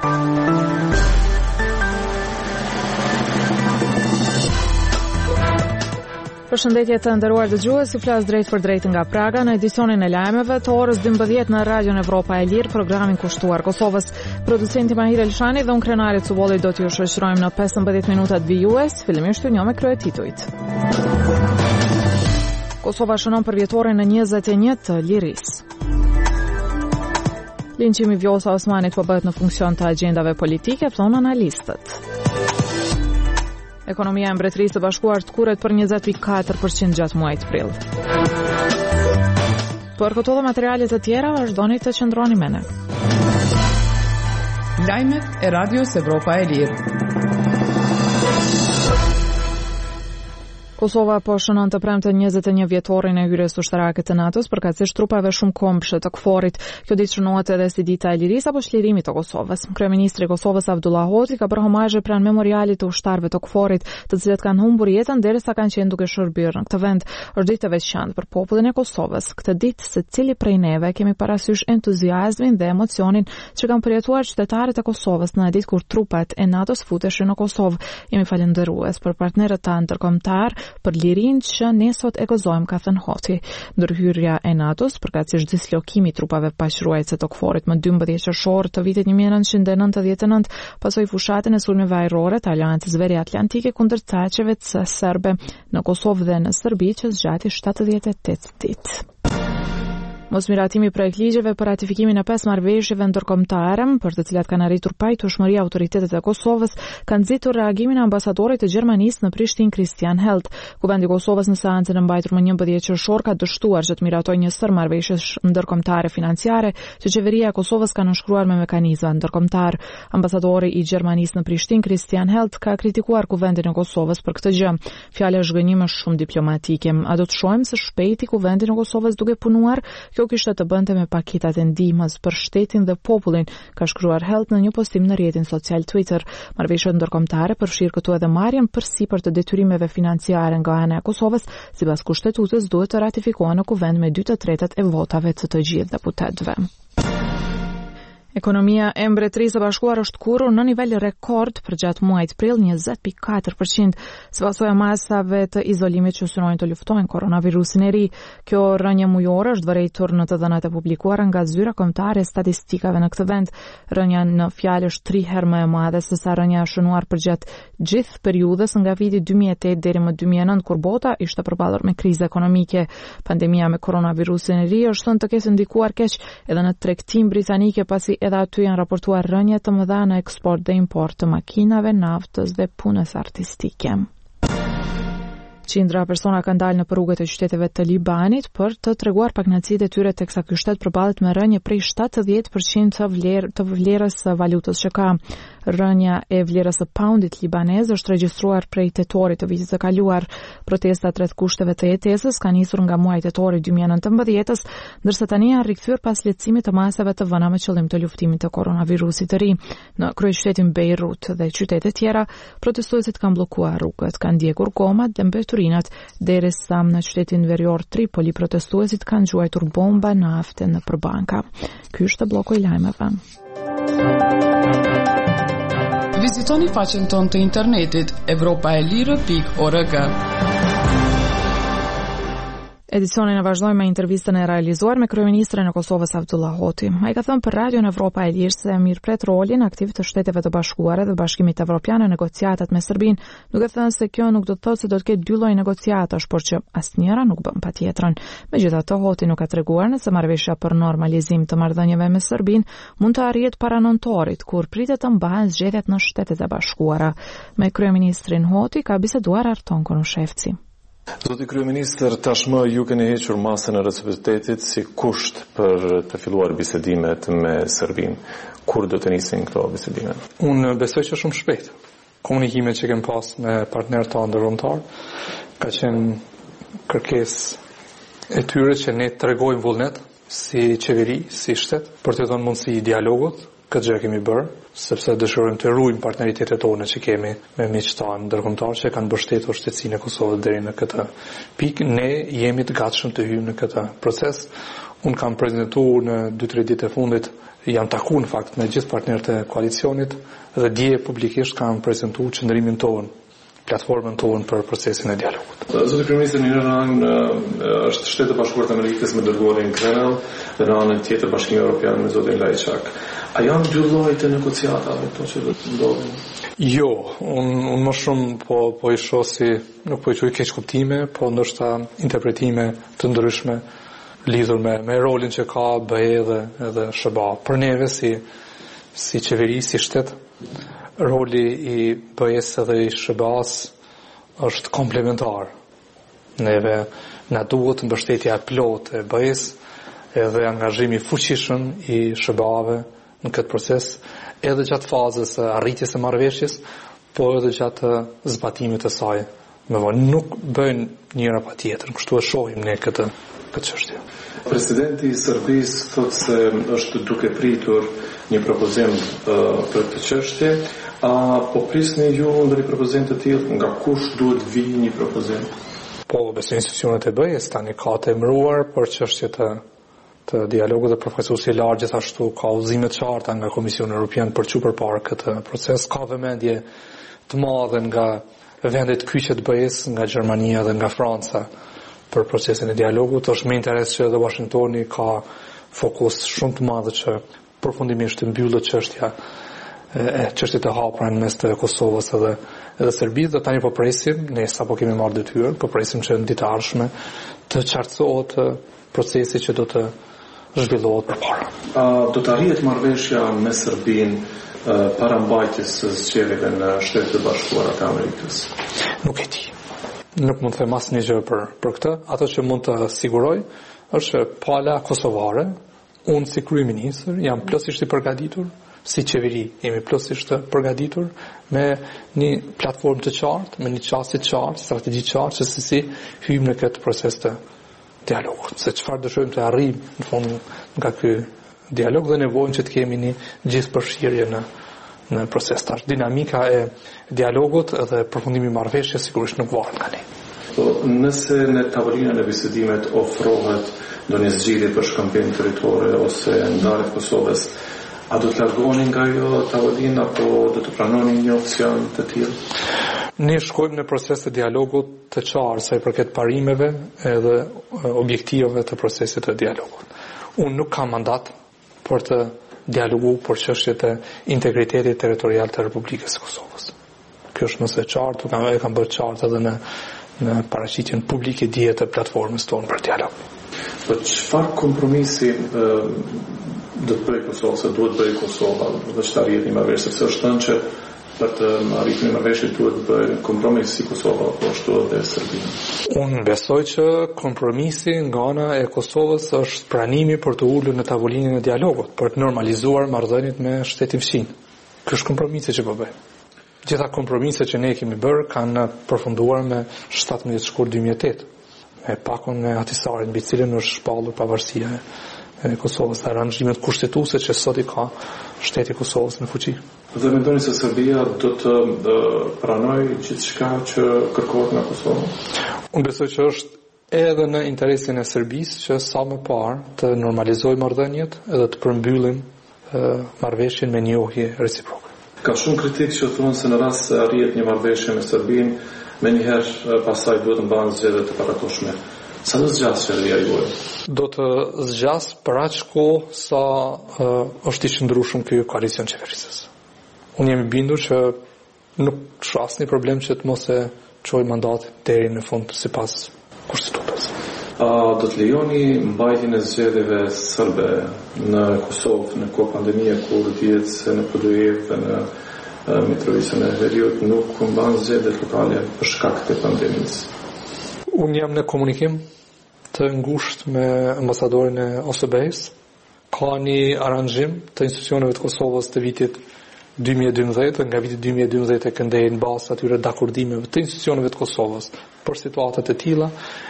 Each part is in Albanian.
Përshëndetje të nderuar dëgjues, ju flas drejt për drejt nga Praga në edicionin e lajmeve të orës 12 në Radion Evropa e Lirë, programin kushtuar Kosovës. Producenti Mahir Elshani dhe unë Krenari Cubolli do t'ju shoqërojmë në 15 minutat vijues, fillimisht një me krye titujt. Kosova shënon për vjetorin e 21 të lirisë. Linçimi Vjosa Osmanit po bëhet në funksion të agjendave politike, thonë analistët. Ekonomia e Mbretërisë së Bashkuar të kuret për 20.4% gjatë muajit prill. Për këto dhe materialet të tjera, vazhdoni të qëndroni me ne. Lajmet e Radios Evropa e Lirë. Kosova po shënon të premte 21 vjetorin e hyrjes ushtarake të NATO-s përkatësisht trupave shumë kombëshe të KFOR-it. Kjo ditë shënohet edhe si dita e lirisë apo çlirimit të Kosovës. Kryeministri i Kosovës Abdullah Hoti ka bërë homazhe pranë memorialit të ushtarëve të KFOR-it, të cilët kanë humbur jetën derisa kanë qenë duke shërbyer në këtë vend. Është ditë e veçantë për popullin e Kosovës. Këtë ditë secili prej neve kemi parasysh entuziazmin dhe emocionin që kanë përjetuar qytetarët e Kosovës në ditë kur trupat e NATO-s futeshin në Kosovë. Jemi falënderues për partnerët tanë ndërkombëtar për lirinë që ne sot e gëzojmë, ka thënë Hoti. Ndërhyrja e NATO-s përkatësisht dislokimi i trupave paqruajtëse të KFOR-it më 12 qershor të vitit 1999, pasoi fushatën e sulmeve ajrore të Aleancës Veriatlantike kundër caqeve të serbe në Kosovë dhe në Serbi që zgjati 78 ditë. Mosmiratimi projekt ligjeve për ratifikimin e 5 marrëveshjeve ndërkombëtare, për të cilat kanë arritur pajtueshmëri autoritetet e Kosovës, kanë nxitur reagimin e ambasadorit të Gjermanisë në Prishtinë Christian Held. Kuvendi i Kosovës në seancën e mbajtur më 11 qershor ka dështuar që të miratoj një sër marrëveshjesh ndërkombëtare financiare që qeveria e Kosovës ka nënshkruar me mekanizma ndërkombëtar. Ambasadori i Gjermanisë në Prishtinë Christian Held ka kritikuar kuvendin e Kosovës për këtë gjë. Fjala është gënjim shumë diplomatike. A do të shohim së shpejti kuvendin e Kosovës duke punuar? Kjo kishte të bënte me paketat e ndihmës për shtetin dhe popullin, ka shkruar Held në një postim në rrjetin social Twitter. Marrëveshjet ndërkombëtare përfshir këtu edhe marrjen përsipër të detyrimeve financiare nga ana e Kosovës, sipas kushtetutës duhet të ratifikohen në kuvend me 2/3 e votave të gjithë deputetëve. Ekonomia e Mbretërisë së Bashkuar është kurrur në nivel rekord për gjatë muajit prill 20.4%, sipas masave të izolimit që synojnë të luftojnë koronavirusin e ri. Kjo rënje mujore është vërejtur në të dhënat e publikuara nga zyra kombëtare e statistikave në këtë vend. Rënja në fjalë është 3 herë më e madhe se sa rënja shënuar për gjatë gjithë periudhës nga viti 2008 deri më 2009 kur bota ishte përballur me krizë ekonomike. Pandemia me koronavirusin e ri është thënë të ketë ndikuar keq edhe në tregtinë britanike pasi edhe aty janë raportuar rënje të mëdha në eksport dhe import të makinave, naftës dhe punës artistike. Qindra persona kanë dalë në rrugët e qyteteve të Libanit për të treguar pakënaqësitë e tyre teksa ky shtet përballet me rënje prej 70% të vlerës së valutës që ka. Rënja e vlerës së poundit libanez është regjistruar prej tetorit të vitit të kaluar. Protestat rreth kushteve të jetesës kanë nisur nga muaji tetor i 2019, ndërsa tani janë rikthyer pas lehtësimit të masave të vëna me qëllim të luftimit të koronavirusit të ri. Në kryeqytetin Beirut dhe qytete tjera, protestuesit kanë bllokuar rrugët, kanë ndjekur gomat dhe mbeturinat, derisa në qytetin verior Tripoli protestuesit kanë gjuajtur bomba nafte në përbanka. Ky është bloku i lajmeve. Vizitoni faqen tonë të internetit evropaelire.org. Edicionin e vazhdojmë me intervistën e realizuar me kryeministrin e Kosovës Abdullah Hoti. Ai ka thënë për Radion Evropa e Lirë se mirëpret rolin aktiv të Shteteve të Bashkuara dhe Bashkimit Evropian në negociatat me Serbinë, duke thënë se kjo nuk do të thotë se do të ketë dy lloj negociatash, por që asnjëra nuk bën patjetrën. Megjithatë, Hoti nuk ka treguar nëse marrëveshja për normalizim të marrëdhënieve me Serbinë mund të arrihet para nëntorit, kur pritet të mbahen zgjedhjet në Shtetet e Bashkuara. Me kryeministrin Hoti ka biseduar Arton Konushevci. Zoti kryeministër, tashmë ju keni hequr masën e reciprocitetit si kusht për të filluar bisedimet me Serbinë. Kur do të nisin këto bisedime? Unë besoj që shumë shpejt. Komunikimet që kem pas me partnerët tanë ndërkombëtar ka qenë kërkesë e tyre që ne tregojmë vullnet si qeveri, si shtet, për të dhënë mundësi dialogut. Këtë gjë kemi bërë, sepse dëshirojmë të ruajmë partneritetet tona që kemi me miqtanë ndërkombëtar që kanë mbështetur shtetësinë e Kosovës deri në këtë pikë. Ne jemi të gatshëm të hyjmë në këtë proces. Unë kam prezentuar në 2-3 ditë e fundit, jam taku në fakt me gjithë partnerët e koalicionit dhe dje publikisht kam prezentuar qëndrimin tonë, platformën tonë për procesin e dialogut. Zoti kryeminist, në një anë është Shtetet e Bashkuara të Amerikës me dërguarin Grenell dhe në anën tjetër Bashkimi Evropian me zotin Lajçak. A janë dy lloje të negociatave këto që do të ndodhin? Jo, unë më shumë po i shoh si, nuk po i quaj keq kuptime, po ndoshta interpretime të ndryshme lidhur me rolin që ka BE edhe SBA. Për neve si qeveri, si shtet, roli i BE-s edhe i SBA-s është komplementar. Neve na duhet mbështetja e plotë e BE-s edhe angazhimi fuqishëm i SBA-ve në këtë proces, edhe gjatë fazës së arritjes së marrëveshjes, po edhe gjatë zbatimit të saj. Me vonë nuk bëjnë njëra patjetër, kështu e shohim ne këtë çështje. Presidenti i Serbisë thotë se është duke pritur një propozim për këtë çështje. Po prisni ju ndonjë propozim të tillë, nga kush duhet vijë një propozim? Po, besoj institucionet e BE-s tani ka të emëruar për çështje të dialogut dhe profesuesi i lartë gjithashtu ka udhëzime të qarta nga Komisioni Evropian për çu përpara këtë proces. Ka vëmendje të madhe nga vendet kyçe të BE-s, nga Gjermania dhe nga Franca për procesin e dialogut. Është me interes që edhe Washingtoni ka fokus shumë të madh që përfundimisht të mbyllet çështjet e hapura në mes të Kosovës edhe Serbisë. Dhe tani po presim, ne sapo kemi marrë detyrë, po presim që në ditë ardhshme të qartësohet procesi që do të zhvillohet përpara. Do të arrihet marrëveshja me Serbinë para mbajtjes së zgjedhjeve në Shtetet e Bashkuara të Amerikës? Nuk e di. Nuk mund të them asnjë gjë për këtë. Ato që mund të siguroj është që pala kosovare, unë si kryeminist jam plotësisht i përgatitur, si qeveri jemi plotësisht të përgatitur me një platformë të qartë, me një çasti të qartë, strategji të qartë se si hyjmë në këtë proces të dialogut. Se çfarë dëshirojmë të arrijmë në fund nga ky dialog dhe nevojën që të kemi një gjithëpërfshirje në proces tash. Dinamika e dialogut dhe përfundimi i marrëveshjes sigurisht nuk varet nga ne. Nëse në tavolinën e bisedimit ofrohet ndonjë zgjidhje për shkëmbim territore ose ndarje të Kosovës, a do të largoheni nga ajo tavolinë apo do të pranoni një opsion të tillë? Ne shkojmë në proces të dialogut të qartë sa i përket parimeve edhe objektiveve të procesit të dialogut. Unë nuk kam mandat për të dialogu për çështjet e integritetit territorial të Republikës së Kosovës. Kjo është mëse qartë, e kam bërë qartë edhe në paraqitjen publike dje të platformës tonë për dialog. Po çfarë kompromisi do të bëjë Kosova, se duhet bëjë Kosova, dhe që të arrihet një marrëveshje, sepse është thënë që për të arritur një marrëveshje duhet bëjë kompromis si Kosova, po ashtu edhe Serbia. Unë besoj që kompromisi nga ana e Kosovës është pranimi për të ulur në tavolinën e dialogut, për të normalizuar marrëdhëniet me shtetin fqin. Ky është kompromisi që po bëjmë. Gjitha kompromiset që ne kemi bërë kanë përfunduar me 17 shkurt 2008, me pakon me Ahtisarin, mbi cilën është shpallur pavarësia e Kosovës, dhe aranxhimet kushtetuese që sot i ka shteti i Kosovës në fuqi. Dhe mendoni se Serbia do të pranojë gjithçka që kërkohet nga Kosova? Unë besoj që është edhe në interesin e Serbisë që sa më parë të normalizojë marrëdhëniet edhe të përmbyllim marrëveshjen me njohje reciproke. Ka shumë kritikë që thonë se në rast se arrihet një marrëveshje me Serbinë, menjëherë pastaj duhet të mbahen zgjedhje të parakoshme. Sa do zgjas qeveria juaj? Do të zgjas për aq kohë sa është i qëndrueshëm ky koalicion qeverisës. Unë jam i bindur që nuk ka asnjë problem që të mos e çojë mandatin deri në fund sipas kushtetutës. Do të lejoni mbajtjen e zgjedhjeve serbe në Kosovë në kohë pandemie, kur dihet se në Podujevë dhe në Mitrovicën e Veriut nuk mban zgjedhje lokale për shkak të pandemisë? Unë jam në komunikim të ngushtë me ambasadorin e OSBE-s. Ka një aranxhim të institucioneve të Kosovës të vitit 2012, nga viti 2012 e këndej në bazë atyre dakordimeve të institucioneve të Kosovës për situatat e tilla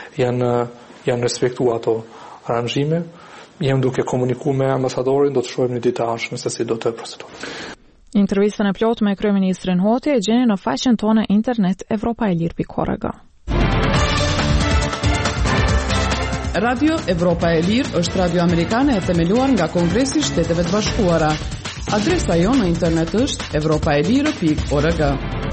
janë respektuar ato aranxhime. Jam duke komunikuar me ambasadorin, do të shohim në ditë ardhshme se si do të procedojmë. Intervistën e plotë me kryeministrin Hoti e gjeni në faqen tonë internet evropaelir.org. Radio Evropa e Lirë është radio amerikane e themeluar nga Kongresi i Shteteve të Bashkuara. Adresa jonë në internet është europaelirë.org.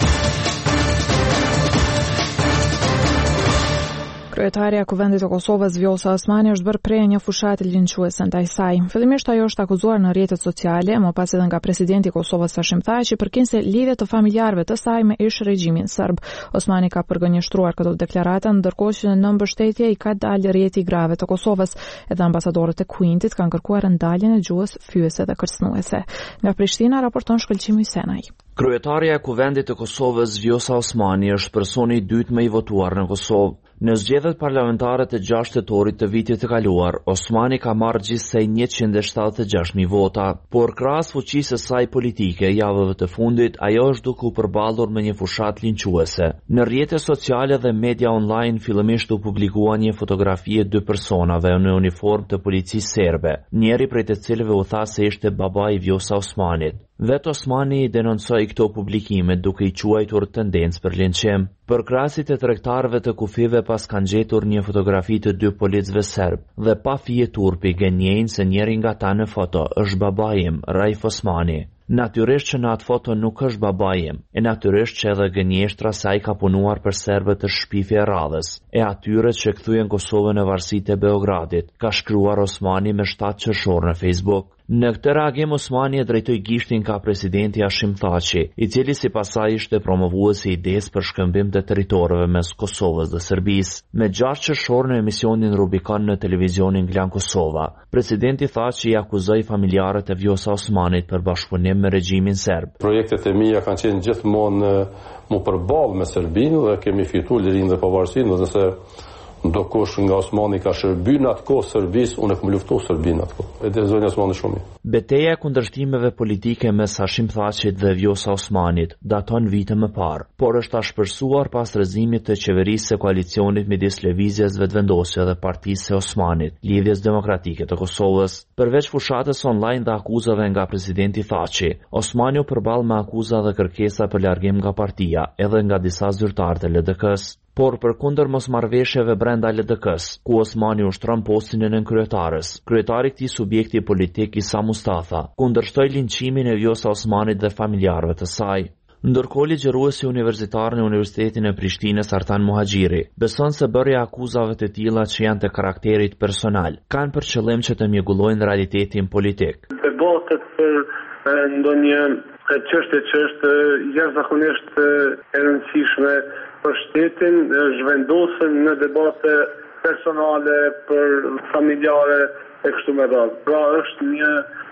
Kryetaria e Kuvendit të Kosovës Vjosa Osmani është bërë prej një fushate linçuese ndaj saj. Fillimisht ajo është akuzuar në rrjetet sociale, më pas edhe nga presidenti i Kosovës Hashim Thaçi për kinse lidhje të familjarëve të saj me ish regjimin serb. Osmani ka përgënjeshtruar këtë deklaratë, ndërkohë që në mbështetje i ka dalë rrjeti i grave të Kosovës. Edhe ambasadorët e Kuintit kanë kërkuar ndaljen e gjuhës fyese dhe kërcënuese. Nga Prishtina raporton Shkëlqim Hysenaj. Kryetaria e Kuvendit të Kosovës Vjosa Osmani është personi i dytë më i votuar në Kosovë. Në zgjedhjet parlamentare të 6 tetorit të vitit të kaluar, Osmani ka marrë gjithsej 176.000 vota, por krahas fuqisë së saj politike javëve të fundit, ajo është duke u përballur me një fushat linçuese. Në rrjetet sociale dhe media online fillimisht u publikua një fotografi e dy personave në uniformë të policisë serbe, njëri prej të cilëve u tha se ishte babai i Vjosa Osmanit. Vetë Osmani i denoncoi këto publikime duke i quajtur tendencë për linçim. Përkrahasit e tregtarëve të kufive pas kanë gjetur një fotografi të dy policëve serb dhe pa fije turpi gënjejnë se njëri nga ta në foto është babaim, Raif Osmani. Natyrisht që në atë foto nuk është babaim, e natyrisht që edhe gënjeshtra se ai ka punuar për serbët të shpifje radhës, e atyre që kthyen Kosovën në varësitë e Beogradit, ka shkruar Osmani me 7 qershor në Facebook. Në këtë reagim Osmani e drejtoi gishtin ka presidenti Hashim Thaçi, i cili sipas saj ishte promovuesi i idesë për shkëmbim të territoreve mes Kosovës dhe Serbisë. Me 6 qershor në emisionin Rubicon në televizionin Glan Kosova, presidenti Thaçi i akuzoi familjarët e Vjosa Osmanit për bashkëpunim me regjimin serb. Projektet e mia kanë qenë gjithmonë më përballë me Serbinë dhe kemi fituar lirinë dhe pavarësinë, nëse ndokush nga Osmani ka shërbyer në atë kohë Serbisë, unë kam luftuar Serbinë atë kohë. E dezojnë Osmani shumë. Betejë e kundërshtimeve politike mes Hashim Thaçit dhe Vjosa Osmanit daton vite më parë, por është ashpërsuar pas rrëzimit të qeverisë së koalicionit midis Lëvizjes Vetëvendosje dhe Partisë së Osmanit, Lidhjes Demokratike të Kosovës. Përveç fushatës online dhe akuzave nga presidenti Thaçi, Osmani u përball me akuza dhe kërkesa për largim nga partia, edhe nga disa zyrtarë të LDK-s. Por përkundër mosmarrveshjeve brenda LDK-s, ku Osmani ushtron postin e nënkryetares, kryetari i këtij subjekti politik Isa Mustafa kundërshtoi linçimin e Vjosa Osmanit dhe familjarëve të saj. Ndërkohë ligjëruesi universitar në Universitetin e Prishtinës Artan Muhaxhiri beson se bërja e akuzave të tilla që janë të karakterit personal kanë për qëllim që të mjegullojnë realitetin politik. Debatet për ndonjë çështje që është jashtëzakonisht e rëndësishme për shtetin, zhvendosen në debate personale për familjare e kështu me radhë. Pra është një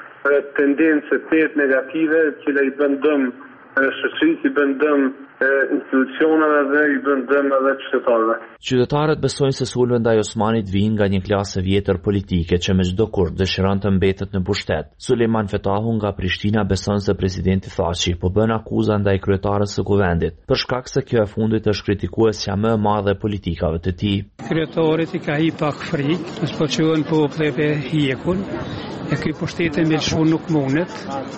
tendencë të negative që i bën dëm shoqërisë, i bën dëm institucioneve dhe i bën dëm edhe qytetarëve. Qytetarët besojnë se sulmet ndaj Osmanit vijnë nga një klasë vjetër politike që me çdo kush dëshiron të mbetet në pushtet. Sulejman Fetahu nga Prishtina beson se presidenti Thaçi po bën akuza ndaj kryetarës së Kuvendit, për shkak se kjo e fundit është kritikuesja më e madhe e politikave të tij. Kryetarit i ka hi pak frikë, nësë po qëhen po plepe hjekun, e këj pushtetin me lëshu nuk mundet,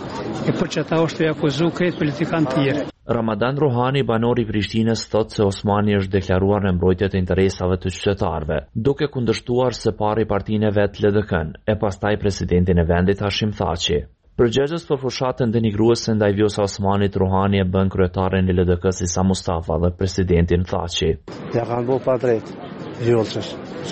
e për që ta është të akuzu këtë politikan tjerë. Ramadan Rohani, banori i Prishtinës, thotë se Osmani është deklaruar në mbrojtje të interesave të qytetarëve, duke kundërshtuar së pari partinë e vet LDK-n e pastaj presidentin e vendit Hashim Thaçi. Përgjegjës për fushatën denigruese ndaj Vjosa Osmanit, Rohani e bën kryetarin e LDK-s Isa Mustafa dhe presidentin Thaçi. Ja kanë bërë pa drejt Vjosës.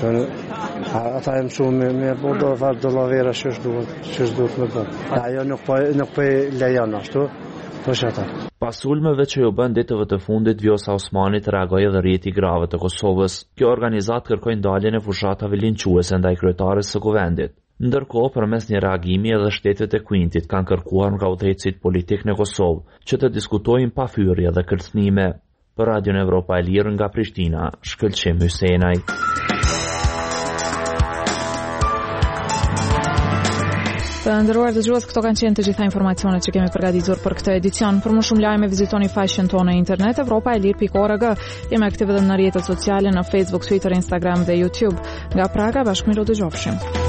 Ata e mësuar me do varë do lavera që duhet me bërë. Ajo nuk po lejon ashtu. Pas sulmeve që ju bën ditëve të fundit, Vjosa Osmanit reagoi edhe rrjeti grave të Kosovës. Kjo organizat kërkoi ndaljen e fushatave linçuese ndaj kryetares së Kuvendit. Ndërkohë, përmes një reagimi edhe shtetet e Kuintit kanë kërkuar nga udhëheqësit politik në Kosovë që të diskutojnë pa hyrje dhe kërcënime. Për Radion Evropa e Lirë nga Prishtina, Shkëlqim Hysenaj. Të nderuar dëgjues, këto kanë qenë të gjitha informacionet që kemi përgatitur për këtë edicion. Për më shumë lajme vizitoni faqen tonë në internet europaelir.org. Jemi aktive edhe në rrjetet sociale në Facebook, Twitter, Instagram dhe YouTube. Nga Praga, bashkë miru dëgjofshim.